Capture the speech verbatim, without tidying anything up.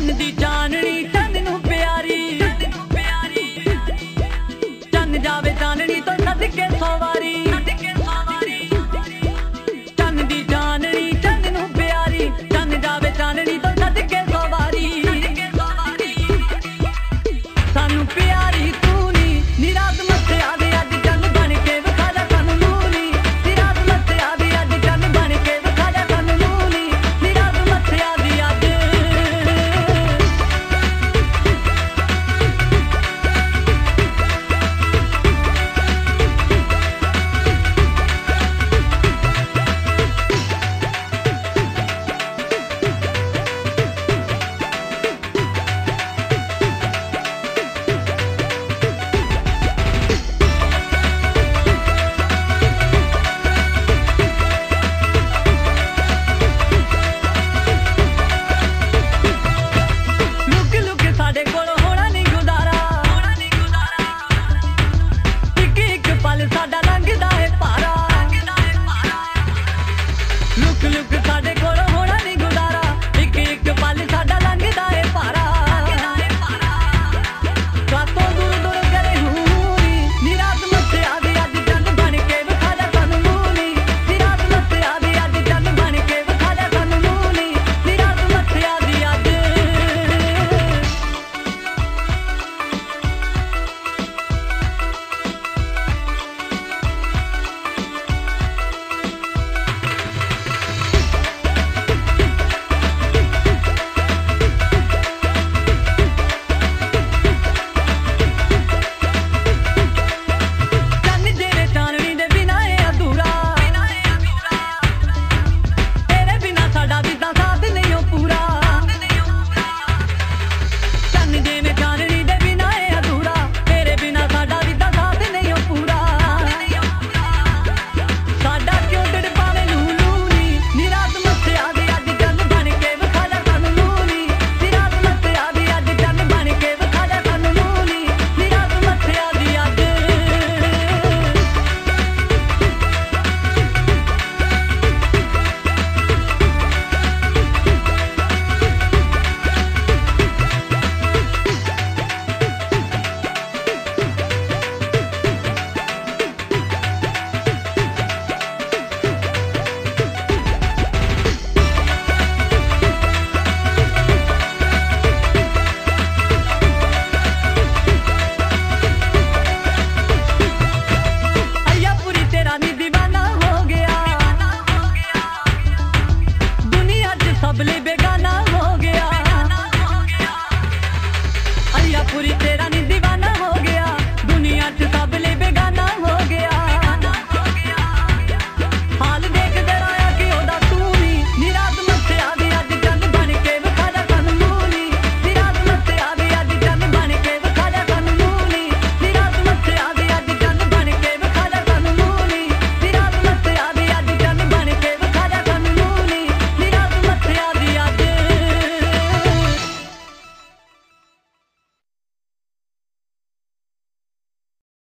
चन्न दी चाननी चन्न नूं प्यारी, चन्न जावे चाननी तो सदके सौ वारी। चन्न दी चाननी चन्न नूं प्यारी, चन्न जावे चाननी तो सदके सौ वारी। सानू प्यारी तू नी निरात मत्या दे अज चन्न बन के विखा जा सानू नूनी। निरात मत्या दी अज चन्न बन के विखा जा सानू नूनी। निरात मत्या दी अज सब ले बेगा